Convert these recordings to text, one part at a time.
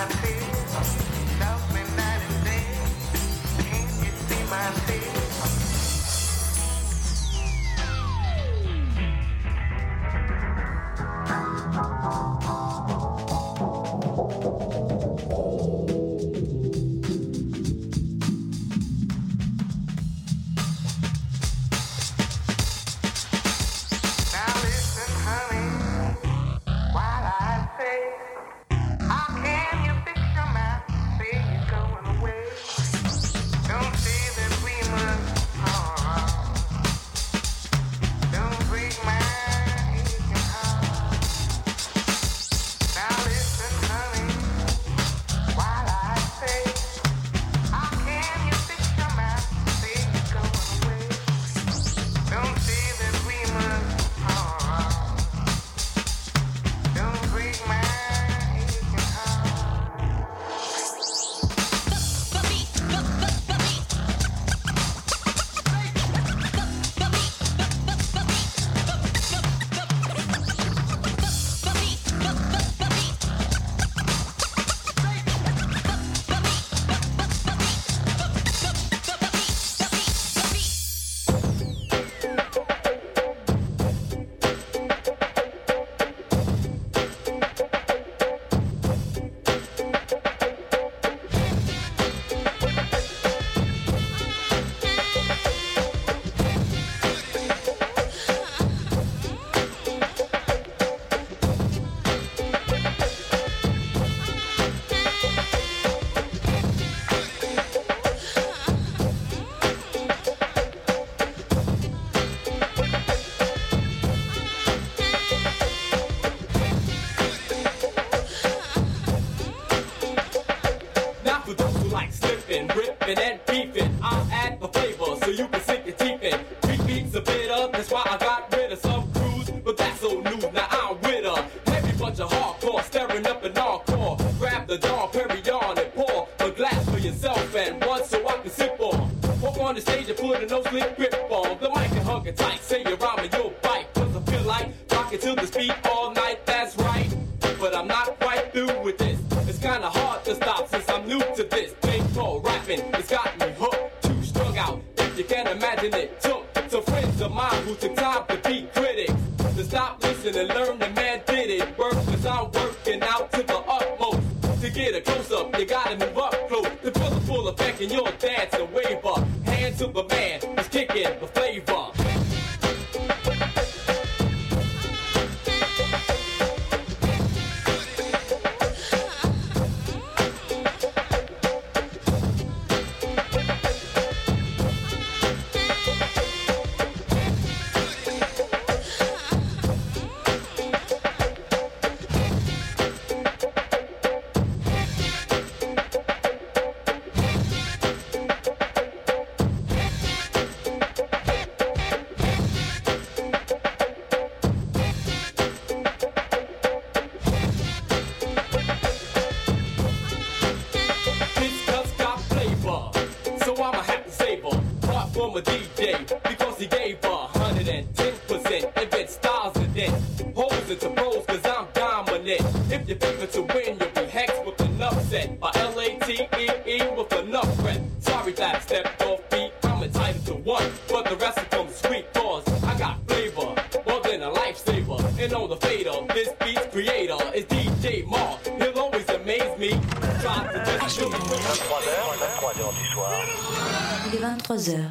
Il est 23h.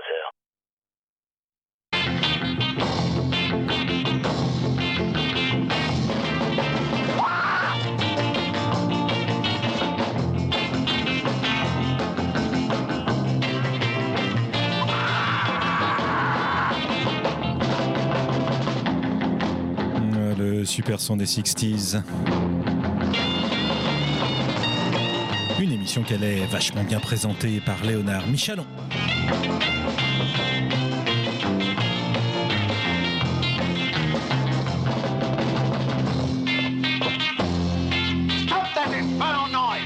Le super son des 60s. Une émission qu'elle est vachement bien présentée par Léonard Michalon. Stop that infernal noise!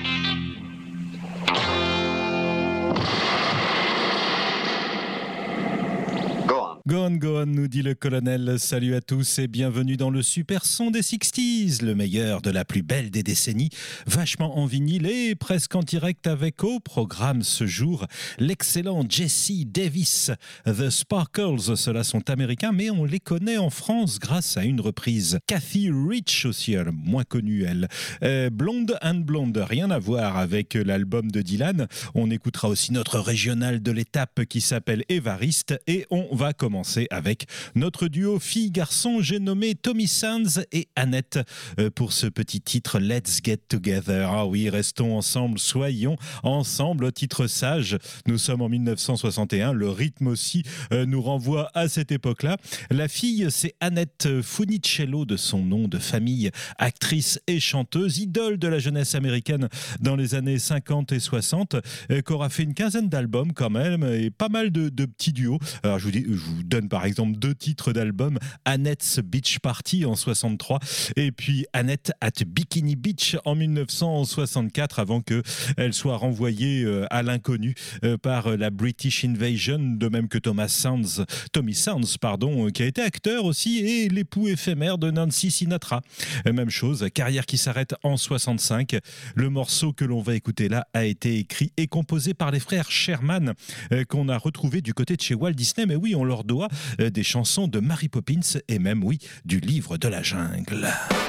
Go on. Go on, nous dit le colonel. Salut à tous et bienvenue dans le super son des 60s, le meilleur de la plus belle des décennies, vachement en vinyle et presque en direct avec au programme ce jour l'excellent Jesse Davis. The Sparkles, ceux-là sont américains, mais on les connaît en France grâce à une reprise. Kathy Rich aussi, moins connue elle. Blonde and Blonde, rien à voir avec l'album de Dylan. On écoutera aussi notre régional de l'étape qui s'appelle Évariste et on va commencer avec notre duo fille-garçon, j'ai nommé Tommy Sands et Annette pour ce petit titre Let's Get Together. Ah oui, restons ensemble, soyons ensemble, titre sage. Nous sommes en 1961, le rythme aussi nous renvoie à cette époque-là. La fille, c'est Annette Funicello de son nom de famille, actrice et chanteuse, idole de la jeunesse américaine dans les années 50 et 60, qui aura fait une quinzaine d'albums quand même et pas mal de petits duos. Alors je vous donne par exemple 2 titres d'albums, Annette's Beach Party en 63 et puis Annette at Bikini Beach en 1964 avant qu'elle soit renvoyée à l'inconnu par la British Invasion, de même que Tommy Sands, qui a été acteur aussi et l'époux éphémère de Nancy Sinatra. Même chose, carrière qui s'arrête en 65. Le morceau que l'on va écouter là a été écrit et composé par les frères Sherman qu'on a retrouvé du côté de chez Walt Disney, mais oui, on leur doit des chansons de Mary Poppins et même, oui, du livre de la jungle.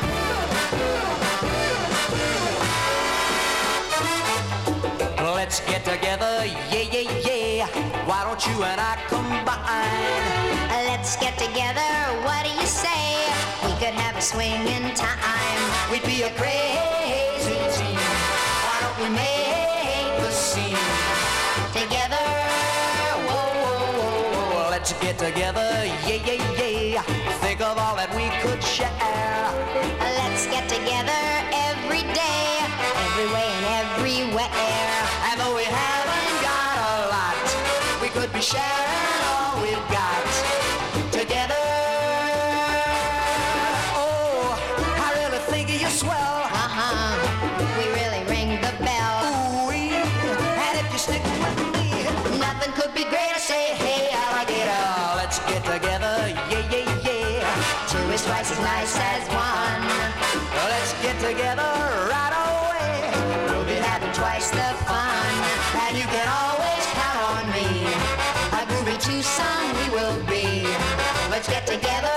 Let's get together, yeah, yeah, yeah. Why don't you and I combine? Let's get together, what do you say? We could have a swing in time. We'd be a crazy team. Why don't we make a scene together? Whoa, whoa, whoa, whoa. Let's get together, yeah, yeah, yeah. Think of all that we could share. Let's get together every day, every way and everywhere. And though we haven't got a lot, we could be sharing all we've got together. Oh, I really think you're swell. We really ring the bell. Ooh-wee. And if you stick with me, Nothing could be greater, say hey, I like it all. let's get together, yeah, yeah, yeah. Two is twice as nice as one. Let's get together right away. We'll be having twice the fun. And you can always count on me. A groovy twosome we will be. Let's get together.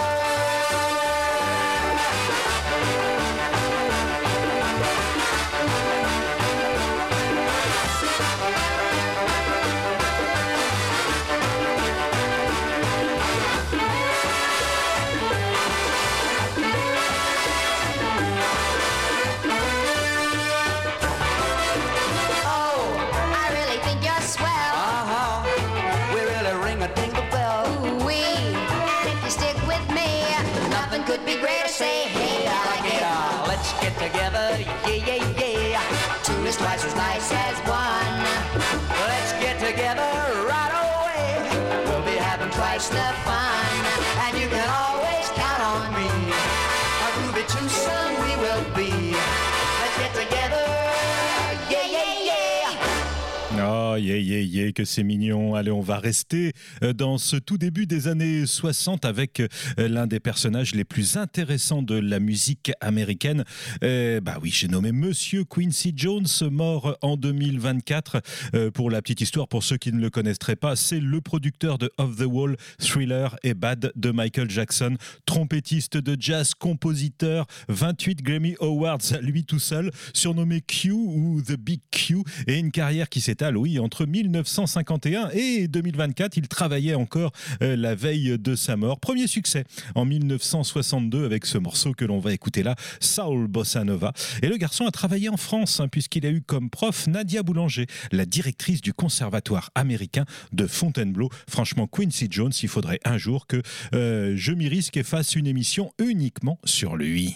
I really think you're swell. We really ring a dingle bell. Ooh-wee. And if you stick with me, nothing could be greater, say hey, I like it all. Let's get together, yeah, yeah, yeah. Two is twice as nice as one. Let's get together right away. We'll be having twice the fun. And you can always count on me. A groovy twosome we will be. Let's get together, yeah, yeah, yeah. Oh, yeah, que c'est mignon. Allez, on va rester dans ce tout début des années 60 avec l'un des personnages les plus intéressants de la musique américaine. Bah oui, j'ai nommé Monsieur Quincy Jones, mort en 2024. Pour la petite histoire, pour ceux qui ne le connaîtraient pas, c'est le producteur de Off the Wall, Thriller et Bad de Michael Jackson, trompettiste de jazz, compositeur, 28 Grammy Awards à lui tout seul, surnommé Q ou The Big Q, et une carrière qui s'étale, oui, entre 1951 et 2024. Il travaillait encore la veille de sa mort. Premier succès en 1962 avec ce morceau que l'on va écouter là, Soul Bossa Nova. Et le garçon a travaillé en France, puisqu'il a eu comme prof Nadia Boulanger, la directrice du conservatoire américain de Fontainebleau. Franchement, Quincy Jones, il faudrait un jour que je m'y risque et fasse une émission uniquement sur lui.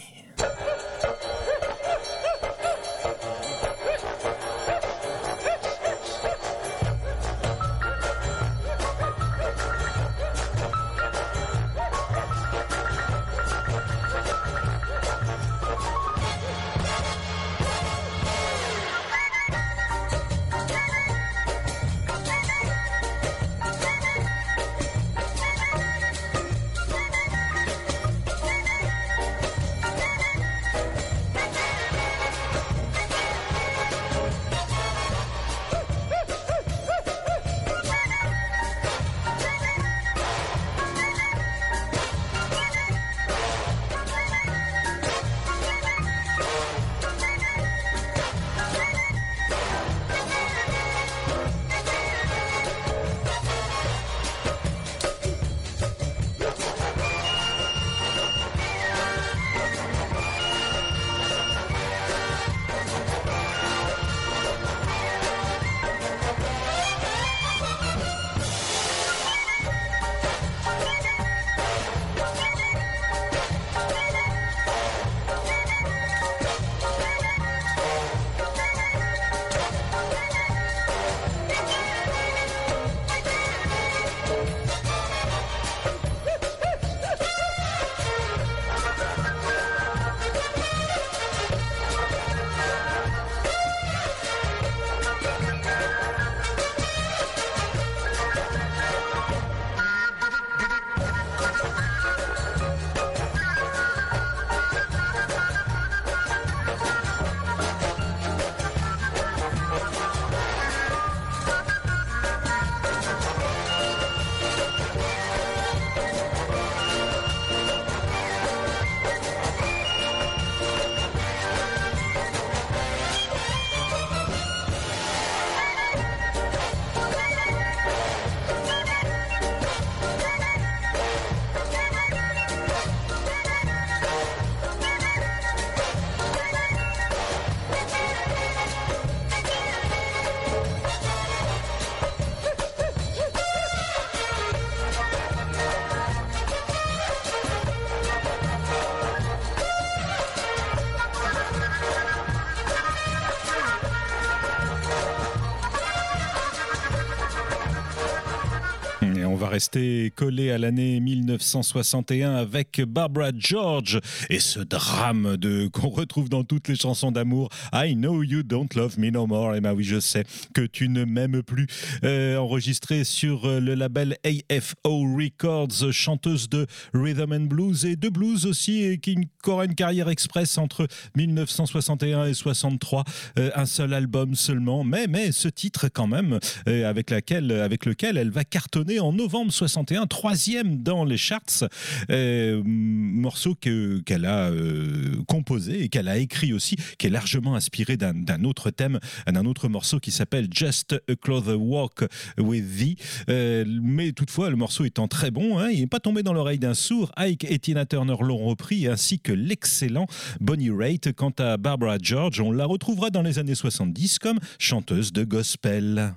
va rester collé à l'année 1961 avec Barbara George et ce drame qu'on retrouve dans toutes les chansons d'amour. I know you don't love me no more. Et ben oui, je sais que tu ne m'aimes plus. Enregistré sur le label AFO Records, chanteuse de rhythm and blues et de blues aussi, et qui aura une carrière express entre 1961 et 63. Un seul album seulement, mais ce titre quand même, avec lequel elle va cartonner en novembre 61, 3e dans les charts. Morceau qu'elle a composé et qu'elle a écrit aussi, qui est largement inspiré d'un autre thème, d'un autre morceau qui s'appelle Just a Closer Walk with Thee. Mais toutefois, le morceau étant très bon, il n'est pas tombé dans l'oreille d'un sourd. Ike et Tina Turner l'ont repris, ainsi que l'excellent Bonnie Raitt. Quant à Barbara George, on la retrouvera dans les années 70 comme chanteuse de gospel.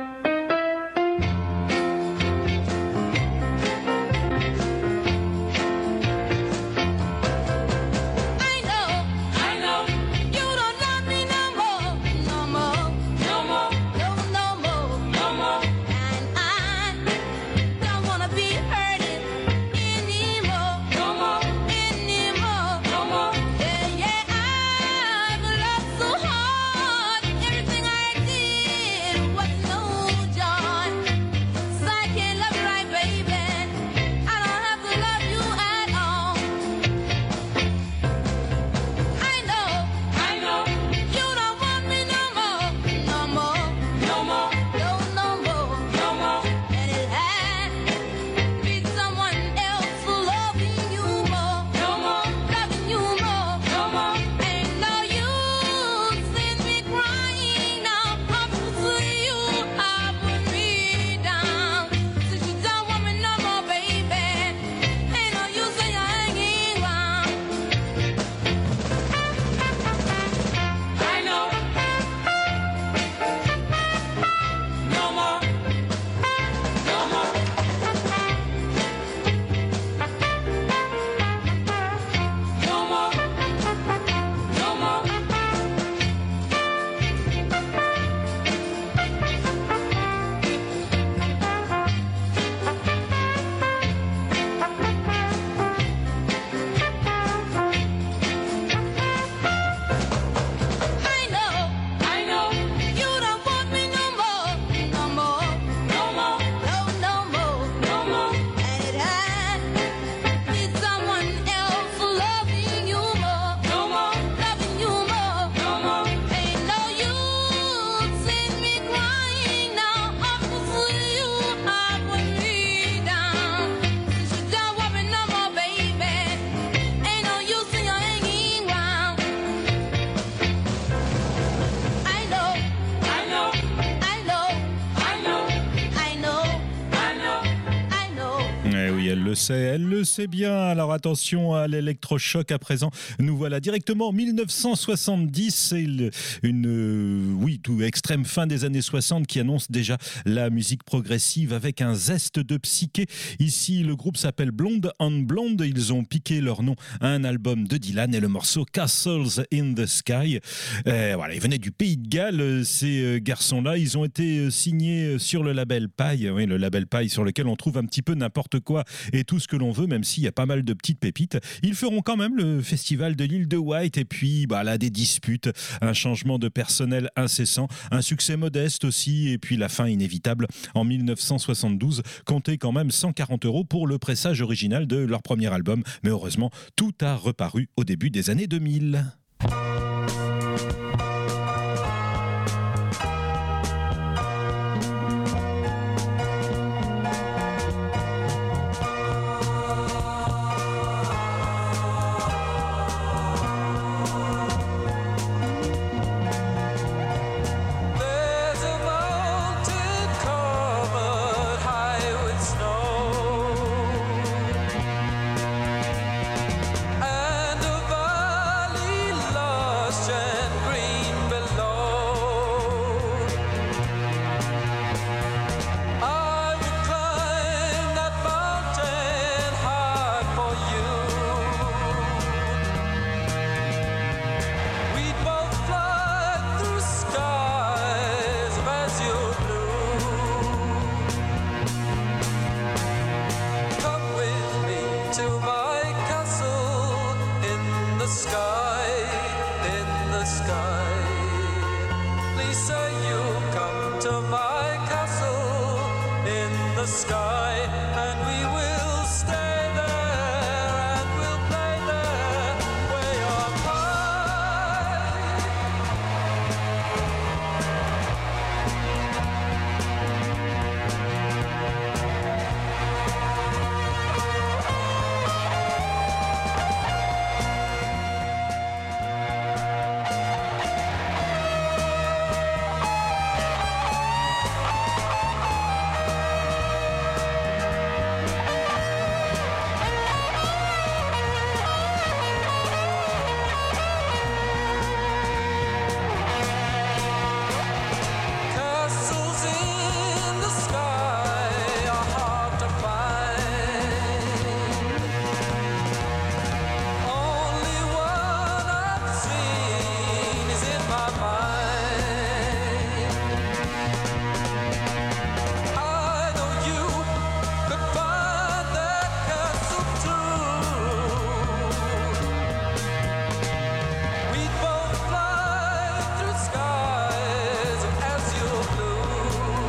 Elle le sait bien. Alors attention à l'électrochoc à présent. Nous voilà directement en 1970. C'est tout extrême fin des années 60 qui annonce déjà la musique progressive avec un zeste de psyché. Ici, le groupe s'appelle Blonde on Blonde. Ils ont piqué leur nom à un album de Dylan et le morceau Castles in the Sky. Voilà, ils venaient du Pays de Galles, ces garçons-là. Ils ont été signés sur le label Paille, le label Paille sur lequel on trouve un petit peu n'importe quoi et tout ce que l'on veut, même s'il y a pas mal de petites pépites. Ils feront quand même le festival de l'île de Wight et puis là des disputes, un changement de personnel incessant, un succès modeste aussi et puis la fin inévitable en 1972. Comptez quand même 140 € pour le pressage original de leur premier album, mais heureusement tout a reparu au début des années 2000. And a valley Please say you'll come to my castle in the sky, and we will stay there and we'll play there way up high. Castles in the sky are hard to find. Only one I've seen is in my mind. I know you could find that castle too. We'd both fly through skies of azure blue.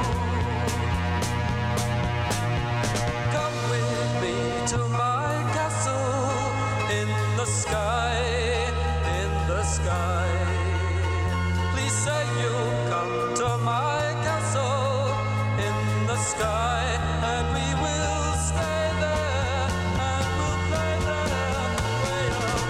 Come with me to my castle in the sky, in the sky. Please say you'll come to my castle in the sky, and we will stay there and we'll play there way up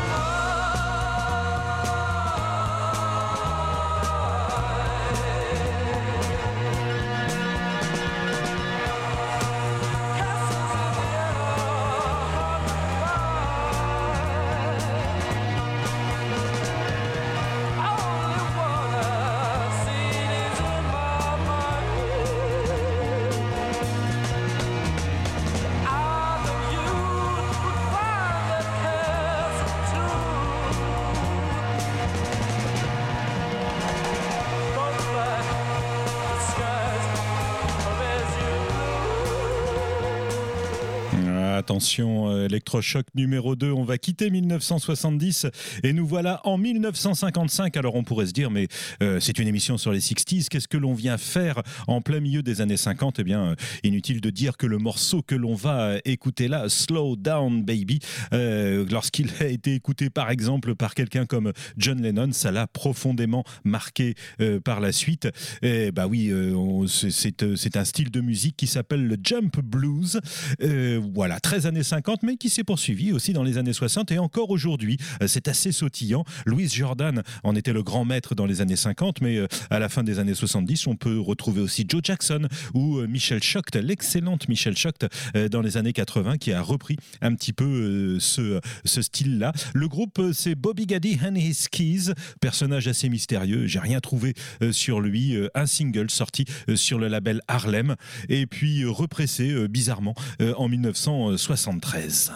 Attention, électrochoc numéro 2, on va quitter 1970 et nous voilà en 1955. Alors on pourrait se dire, mais c'est une émission sur les 60s, qu'est-ce que l'on vient faire en plein milieu des années 50 ? Eh bien, inutile de dire que le morceau que l'on va écouter là, Slow Down Baby, lorsqu'il a été écouté par exemple par quelqu'un comme John Lennon, ça l'a profondément marqué par la suite. Et bah oui, c'est un style de musique qui s'appelle le jump blues. Voilà, 13 années 50, mais qui s'est poursuivi aussi dans les années 60 et encore aujourd'hui. C'est assez sautillant. Louis Jordan en était le grand maître dans les années 50, mais à la fin des années 70, on peut retrouver aussi Joe Jackson ou Michel Choct, l'excellente Michel Choct dans les années 80, qui a repris un petit peu ce style-là. Le groupe, c'est Bobby Gaddy and His Keys, personnage assez mystérieux. J'ai rien trouvé sur lui. Un single sorti sur le label Harlem et puis repressé bizarrement en 1973.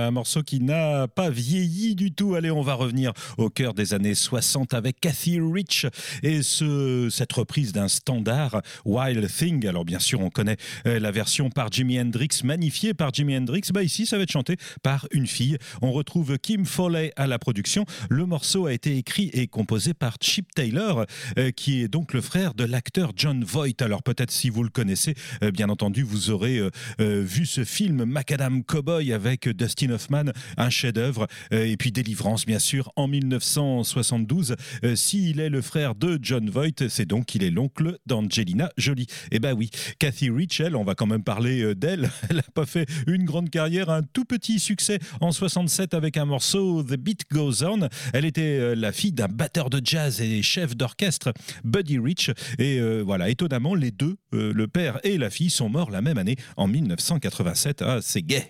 un morceau qui n'a pas vieilli du tout. Allez, on va revenir au cœur des années 60 avec Kathy Rich et cette reprise d'un standard, Wild Thing. Alors bien sûr, on connaît la version par Jimi Hendrix, magnifiée par Jimi Hendrix. Ici, ça va être chanté par une fille. On retrouve Kim Fowley à la production. Le morceau a été écrit et composé par Chip Taylor, qui est donc le frère de l'acteur Jon Voight. Alors peut-être si vous le connaissez, bien entendu, vous aurez vu ce film Macadam Cowboy avec Dustin Hoffman, un chef-d'œuvre, et puis Délivrance, bien sûr, en 1972. S'il est le frère de Jon Voight, c'est donc qu'il est l'oncle d'Angelina Jolie. Eh ben oui, Kathy Rich, elle, on va quand même parler d'elle. Elle n'a pas fait une grande carrière, un tout petit succès en 67 avec un morceau The Beat Goes On. Elle était la fille d'un batteur de jazz et chef d'orchestre, Buddy Rich. Et voilà, étonnamment, les deux, le père et la fille, sont morts la même année, en 1987. Ah, c'est gay.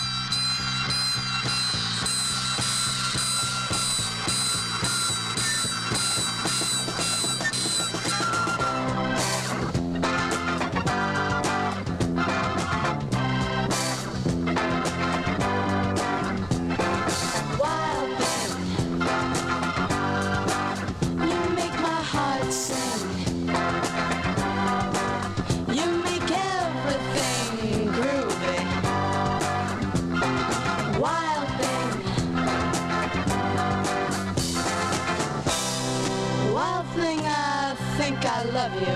I love you,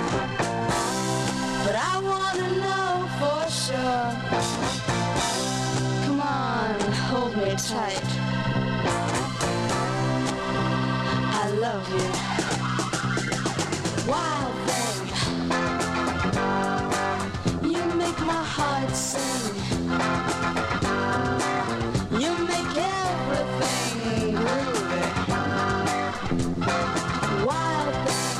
but I wanna know for sure. Come on, hold me tight. I love you. Wild thing, you make my heart sing. You make everything groovy. Wild thing,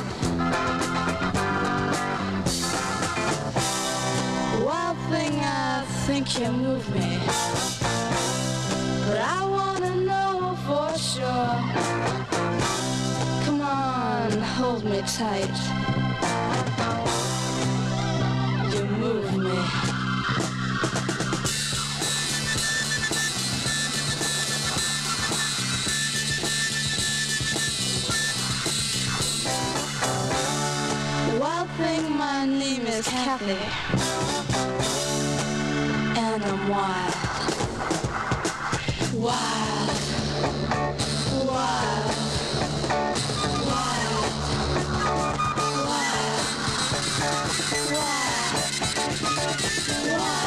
wild thing, I think you move me, but I wanna know for sure. Come on, hold me tight. You move me. Wild thing, my name is Kathy, and I'm wild. Wild, wild, wild, wild, wild, wild.